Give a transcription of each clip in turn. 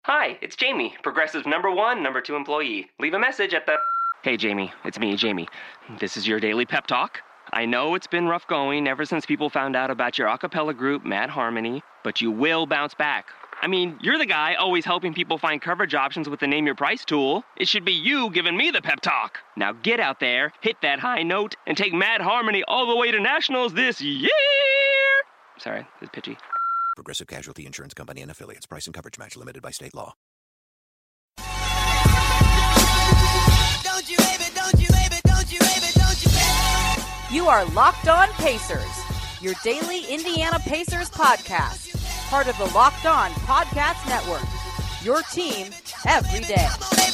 Hi, it's Jamie, Progressive's number 2 employee. Leave a message at the... Hey, Jamie, it's me, Jamie. This is your daily pep talk. I know it's been rough going ever since people found out about your a cappella group, Mad Harmony, but you will bounce back. I mean, you're the guy always helping people find coverage options with the Name Your Price tool. It should be you giving me the pep talk. Now get out there, hit that high note, and take Mad Harmony all the way to nationals this year! Sorry, it's pitchy. Progressive Casualty Insurance Company and Affiliates. Price and coverage match limited by state law. You are Locked On Pacers, your daily Indiana Pacers podcast. Part of the Locked On Podcast Network. Your team every day.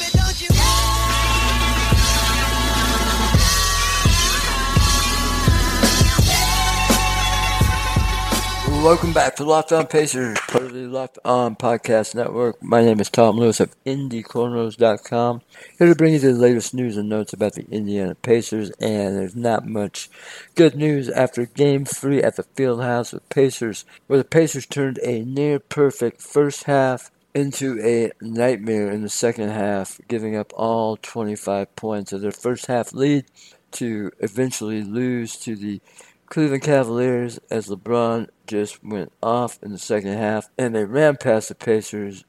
Welcome back to Locked On Pacers, part of the Locked On Podcast Network. My name is Tom Lewis of IndyCornrows.com. Here to bring you the latest news and notes about the Indiana Pacers, and there's not much good news after Game 3 at the Fieldhouse with Pacers, where the Pacers turned a near-perfect first half into a nightmare in the second half, giving up all 25 points of their first half lead to eventually lose to the Cleveland Cavaliers as LeBron just went off in the second half, and they ran past the Pacers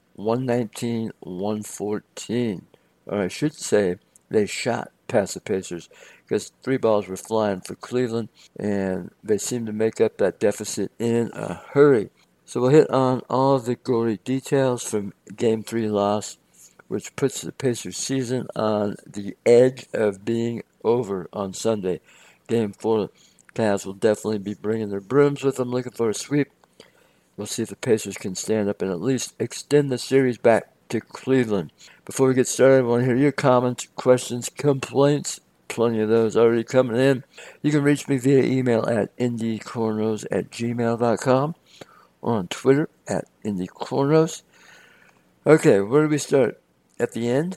119-114. Or I should say, they shot past the Pacers because 3 balls were flying for Cleveland, and they seemed to make up that deficit in a hurry. So we'll hit on all of the gory details from Game 3 loss, which puts the Pacers season on the edge of being over on Sunday. Game 4, Cavs will definitely be bringing their brooms with them, looking for a sweep. We'll see if the Pacers can stand up and at least extend the series back to Cleveland. Before we get started, I want to hear your comments, questions, complaints. Plenty of those already coming in. You can reach me via email at indycornrows@gmail.com or on Twitter at indycornrows. Okay, where do we start? At the end?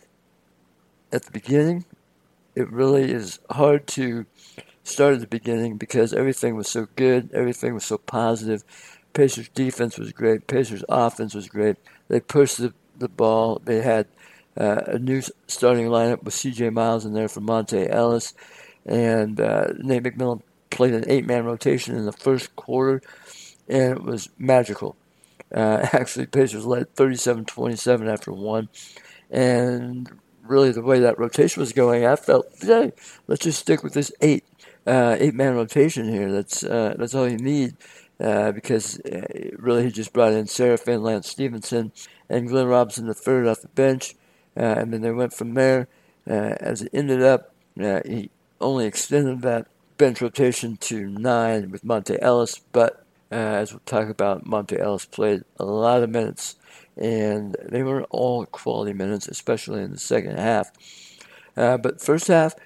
At the beginning? It really is hard to start at the beginning because everything was so good, everything was so positive. Pacers defense was great, Pacers offense was great. They pushed the ball. They had a new starting lineup with C.J. Miles in there for Monte Ellis, and Nate McMillan played an 8-man rotation in the first quarter, and it was magical. Actually, Pacers led 37-27 after one, and really the way that rotation was going, I felt, hey, let's just stick with this 8-man rotation here. That's all you need because really he just brought in Seraphin, Lance Stevenson, and Glenn Robinson III off the bench, and then they went from there. As it ended up, he only extended that bench rotation to 9 with Monte Ellis, but as we'll talk about, Monte Ellis played a lot of minutes, and they were all quality minutes, especially in the second half. But first half,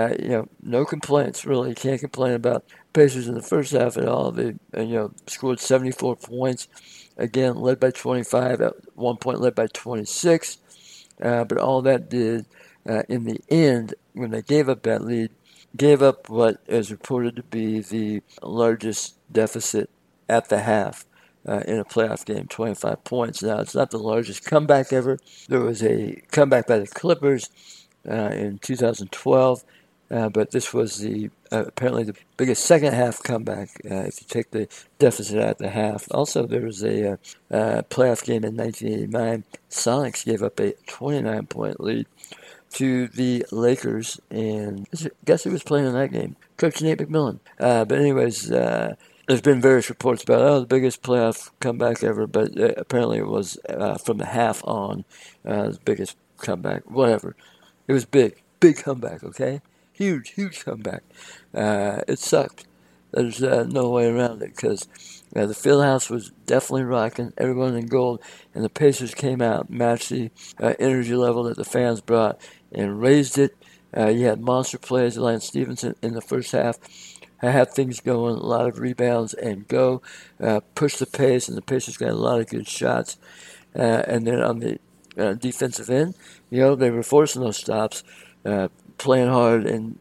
no complaints, really. You can't complain about Pacers in the first half at all. They, scored 74 points, again, led by 25, at one point led by 26. But all that did, in the end, when they gave up that lead, gave up what is reported to be the largest deficit at the half in a playoff game, 25 points. Now, it's not the largest comeback ever. There was a comeback by the Clippers in 2012, but this was apparently the biggest second half comeback if you take the deficit at the half. Also, there was a playoff game in 1989. Sonics gave up a 29-point lead to the Lakers, and guess who was playing in that game? Coach Nate McMillan. But anyways, there's been various reports about, the biggest playoff comeback ever, but apparently it was from the half on, the biggest comeback, whatever. It was big comeback, okay? Huge comeback. It sucked. There's no way around it because the Fieldhouse was definitely rocking, everyone in gold, and the Pacers came out, matched the energy level that the fans brought, and raised it. You had monster plays, Lance Stevenson in the first half. Had things going, a lot of rebounds, and push the pace, and the Pacers got a lot of good shots. And then on the defensive end, they were forcing those stops, playing hard, and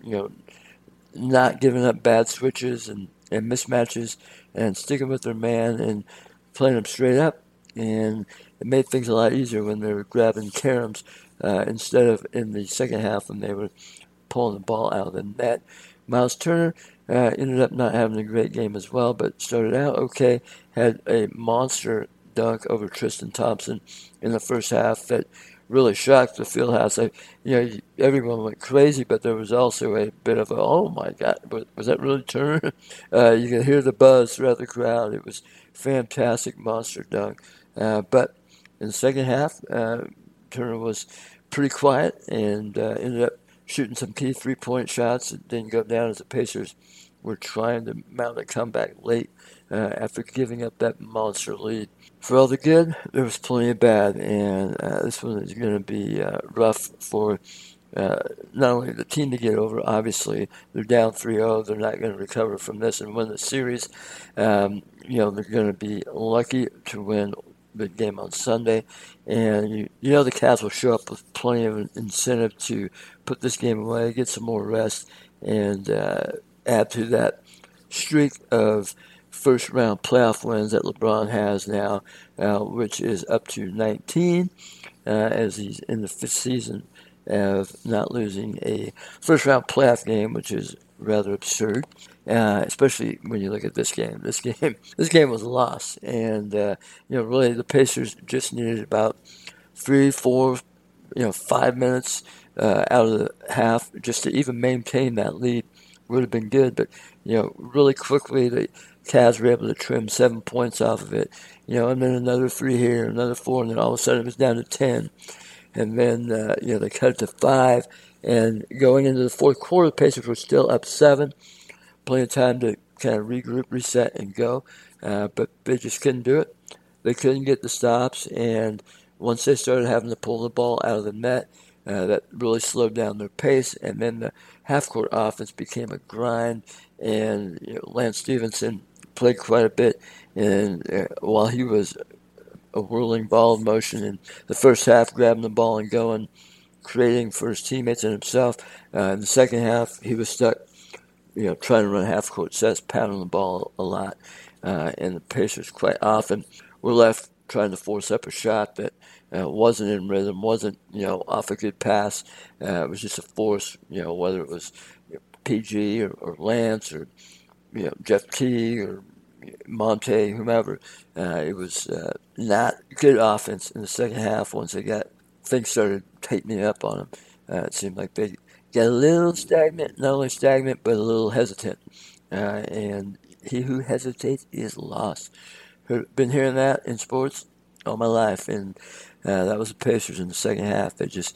not giving up bad switches and mismatches, and sticking with their man and playing them straight up. And it made things a lot easier when they were grabbing caroms instead of in the second half when they were pulling the ball out of the net. Miles Turner ended up not having a great game as well, but started out okay, had a monster dunk over Tristan Thompson in the first half that really shocked the fieldhouse. Everyone went crazy, but there was also a bit of a, oh my God, was that really Turner? You could hear the buzz throughout the crowd. It was fantastic monster dunk. But in the second half, Turner was pretty quiet and ended up shooting some key three-point shots that didn't go down as the Pacers were trying to mount a comeback late after giving up that monster lead. For all the good, there was plenty of bad, and this one is going to be rough for not only the team to get over. Obviously, they're down 3-0. They're not going to recover from this and win the series. They're going to be lucky to win the game on Sunday, and the Cavs will show up with plenty of incentive to put this game away, get some more rest, and add to that streak of first-round playoff wins that LeBron has now, which is up to 19, as he's in the fifth season of not losing a first-round playoff game, which is rather absurd, especially when you look at this game. This game was lost, and really the Pacers just needed about 3, 4, 5 minutes out of the half just to even maintain that lead. Would have been good, but really quickly the Cavs were able to trim 7 points off of it, and then another 3 here, another 4, and then all of a sudden it was down to 10, and then they cut it to 5. And going into the fourth quarter, the Pacers were still up 7, plenty of time to kind of regroup, reset, and go, but they just couldn't do it. They couldn't get the stops, and once they started having to pull the ball out of the net, that really slowed down their pace, and then the half-court offense became a grind, and Lance Stevenson played quite a bit, and while he was a whirling ball in motion in the first half, grabbing the ball and going, creating for his teammates and himself, in the second half, he was stuck, trying to run half-court sets, pounding the ball a lot, and the Pacers quite often were left trying to force up a shot that wasn't in rhythm, wasn't, off a good pass. It was just a force, whether it was PG or Lance or, Jeff Teague or Monte, whomever. It was not good offense in the second half once things started tightening up on them. It seemed like they got a little stagnant, not only stagnant, but a little hesitant. And he who hesitates is lost. Been hearing that in sports all my life, and that was the Pacers in the second half. They just,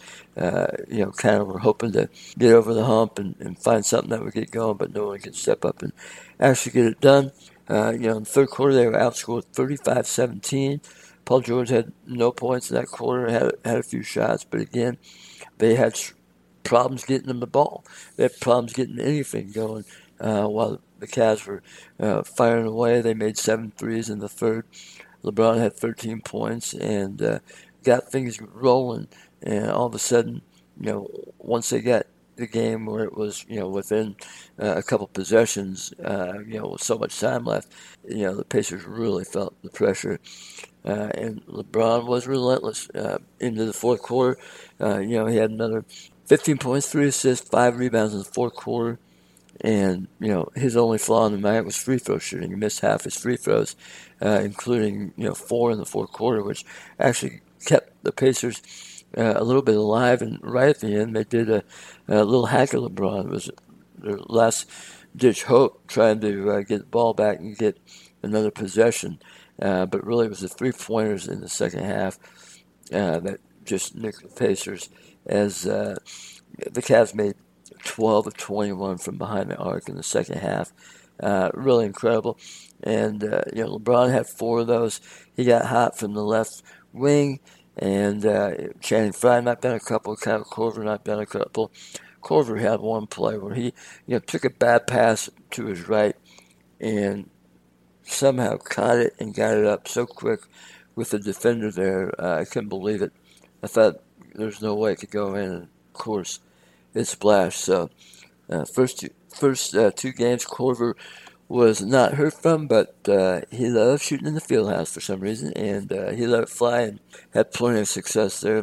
kind of were hoping to get over the hump and find something that would get going, but no one could step up and actually get it done. In the third quarter, they were outscored 35-17. Paul George had no points in that quarter, had a few shots, but again, they had problems getting them the ball. They had problems getting anything going while the Cavs were firing away. They made 7 threes in the third. LeBron had 13 points and got things rolling. And all of a sudden, once they got the game where it was, within a couple possessions, with so much time left, the Pacers really felt the pressure. And LeBron was relentless into the fourth quarter. He had another 15 points, 3 assists, 5 rebounds in the fourth quarter. And, his only flaw in the night was free throw shooting. He missed half his free throws, including, 4 in the fourth quarter, which actually kept the Pacers a little bit alive. And right at the end, they did a little hack of LeBron. It was their last-ditch hope, trying to get the ball back and get another possession. But really, it was the three-pointers in the second half that just nicked the Pacers as the Cavs made 12 of 21 from behind the arc in the second half. Really incredible. And, LeBron had 4 of those. He got hot from the left wing, and Channing Frye knocked down a couple, Kyle Korver knocked down a couple. Korver had one play where he took a bad pass to his right and somehow caught it and got it up so quick with the defender there. I couldn't believe it. I thought there's no way it could go in, and of course it splashed. So first two games, Korver was not heard from, but he loved shooting in the field house for some reason, and he let it fly and had plenty of success there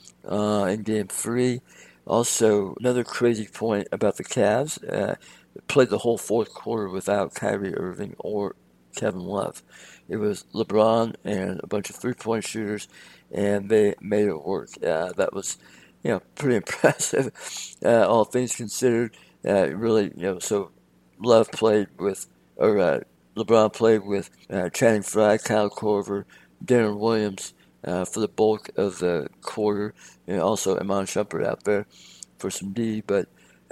in Game 3. Also, another crazy point about the Cavs, played the whole fourth quarter without Kyrie Irving or Kevin Love. It was LeBron and a bunch of three-point shooters, and they made it work. That was, pretty impressive, all things considered. Really, so Love played with, or LeBron played with Channing Frye, Kyle Korver, Darren Williams for the bulk of the quarter, and also Iman Shumpert out there for some D. But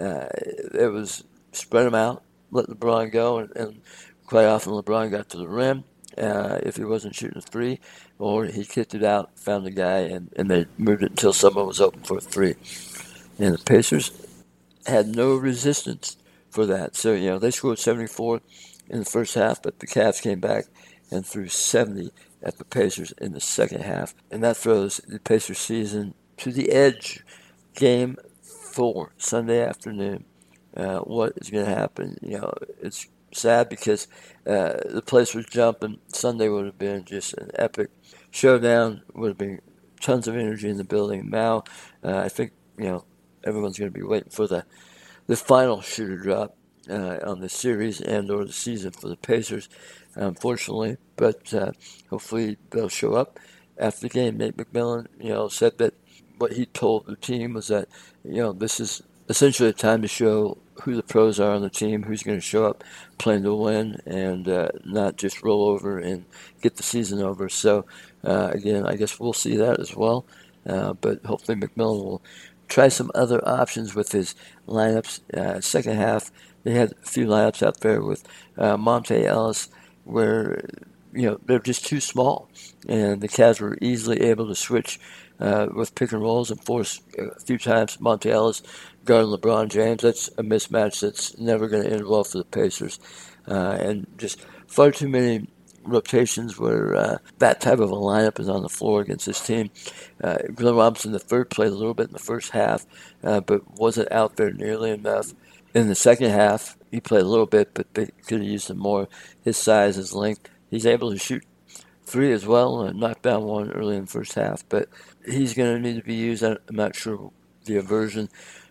it was spread them out, let LeBron go, and quite often LeBron got to the rim if he wasn't shooting a three, or he kicked it out, found the guy, and they moved it until someone was open for a three. And the Pacers had no resistance for that. So, they scored 74 in the first half, but the Cavs came back and threw 70 at the Pacers in the second half. And that throws the Pacers season to the edge. Game 4, Sunday afternoon. What is going to happen? It's sad because the place was jumping. Sunday would have been just an epic showdown. Would have been tons of energy in the building. Now, I think, everyone's going to be waiting for the final shooter drop on the series and or the season for the Pacers, unfortunately. But hopefully they'll show up after the game. Nate McMillan, said that what he told the team was that, this is essentially a time to show who the pros are on the team, who's going to show up playing to win and not just roll over and get the season over. So, again, I guess we'll see that as well. But hopefully McMillan will try some other options with his lineups. Second half, they had a few lineups out there with Monte Ellis where, they're just too small. And the Cavs were easily able to switch with pick and rolls and force a few times Monte Ellis guarding LeBron James. That's a mismatch that's never going to end well for the Pacers. And just far too many rotations where that type of a lineup is on the floor against this team. Glenn Robinson III played a little bit in the first half, but wasn't out there nearly enough. In the second half, he played a little bit, but they could have used him more. His size, his length. He's able to shoot three as well and knock down one early in the first half, but he's going to need to be used. I'm not sure the aversion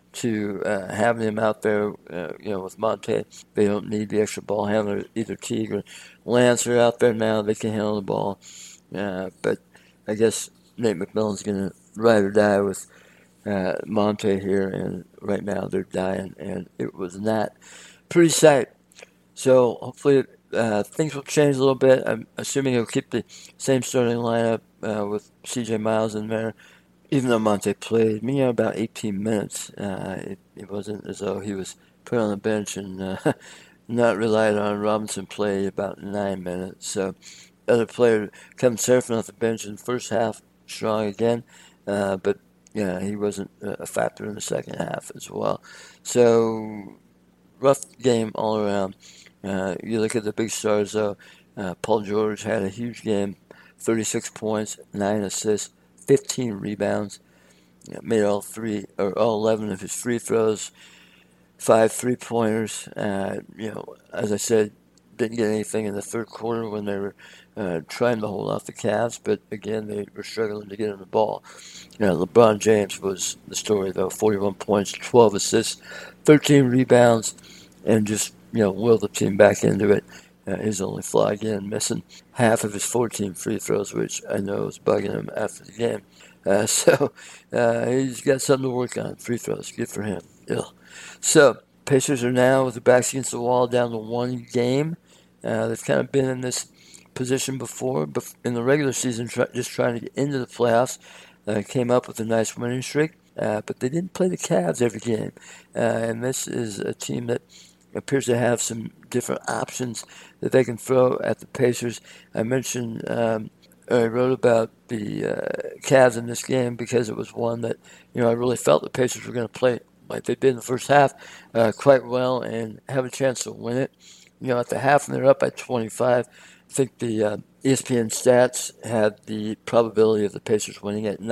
to having him out there, with Monte. They don't need the extra ball handler. Either Teague or Lance are out there now. They can handle the ball. But I guess Nate McMillan's going to ride or die with Monte here, and right now they're dying, and it was not pretty sight. So hopefully things will change a little bit. I'm assuming he'll keep the same starting lineup with C.J. Miles in there. Even though Monte played, about 18 minutes, it wasn't as though he was put on the bench and not relied on. Robinson played about 9 minutes. So, other player, Kevin Seraphin off the bench in the first half, strong again, but he wasn't a factor in the second half as well. So, rough game all around. You look at the big stars, though. Paul George had a huge game, 36 points, 9 assists. 15 rebounds, made all 11 of his free throws, 5 3-pointers. As I said, didn't get anything in the third quarter when they were trying to hold off the Cavs, but again, they were struggling to get him the ball. LeBron James was the story, though. 41 points, 12 assists, 13 rebounds, and just, willed the team back into it. His only flaw, again, missing half of his 14 free throws, which I know is bugging him after the game. So he's got something to work on. Free throws, good for him. Ugh. So Pacers are now with their backs against the wall, down to one game. They've kind of been in this position before, but in the regular season, just trying to get into the playoffs. Came up with a nice winning streak, but they didn't play the Cavs every game. And this is a team that appears to have some different options that they can throw at the Pacers. I mentioned, I wrote about the Cavs in this game because it was one that, I really felt the Pacers were going to play like they did in the first half quite well and have a chance to win it. At the half, and they're up by 25. I think the ESPN stats had the probability of the Pacers winning at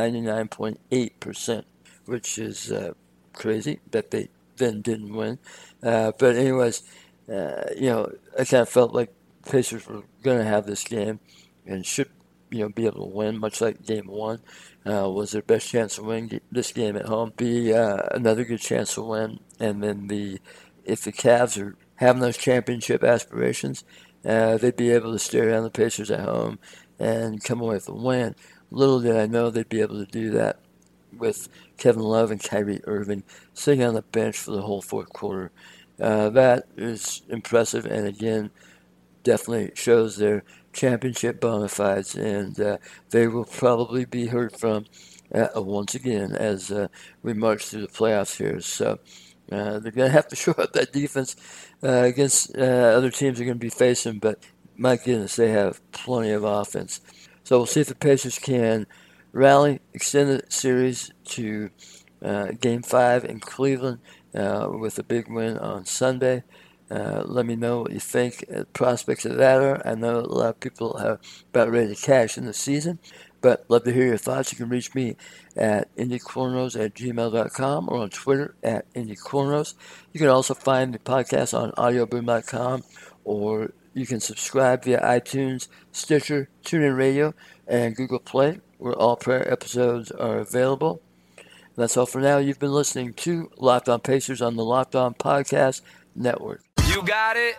99.8%, which is crazy that they then didn't win. But anyways, I kind of felt like Pacers were going to have this game and should, be able to win, much like Game 1 was their best chance to win this game at home. Be another good chance to win. And then if the Cavs are having those championship aspirations, they'd be able to stare down the Pacers at home and come away with a win. Little did I know they'd be able to do that with Kevin Love and Kyrie Irving sitting on the bench for the whole fourth quarter. That is impressive, and again, definitely shows their championship bona fides, and they will probably be heard from once again as we march through the playoffs here. So they're going to have to show up that defense against other teams they're going to be facing, but my goodness, they have plenty of offense. So we'll see if the Pacers can rally, extend the series to Game 5 in Cleveland with a big win on Sunday. Let me know what you think. Prospects of that are. I know a lot of people are about ready to cash in the season, but love to hear your thoughts. You can reach me at indycornrows@gmail.com or on Twitter at indycornrows. You can also find the podcast on audioboom.com, or you can subscribe via iTunes, Stitcher, TuneIn Radio, and Google Play, where all prior episodes are available. That's all for now. You've been listening to Locked On Pacers on the Locked On Podcast Network. You got it.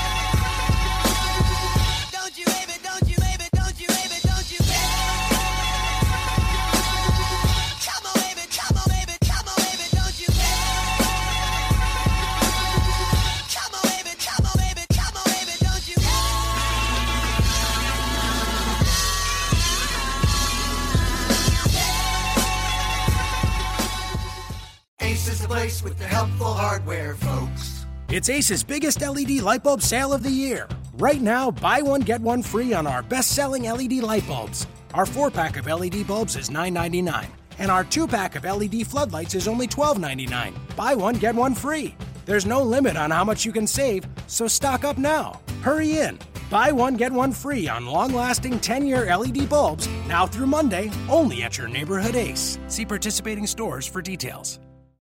Don't you baby, don't you baby, don't you baby, don't you baby. Come on baby, come on baby, come on baby, don't you baby. Come on baby, come on baby, come on baby, don't you Ace is the place with the helpful hardware, folks. It's Ace's biggest LED light bulb sale of the year. Right now, buy one, get one free on our best-selling LED light bulbs. Our 4-pack of LED bulbs is $9.99, and our 2-pack of LED floodlights is only $12.99. Buy one, get one free. There's no limit on how much you can save, so stock up now. Hurry in. Buy one, get one free on long-lasting 10-year LED bulbs now through Monday, only at your neighborhood Ace. See participating stores for details.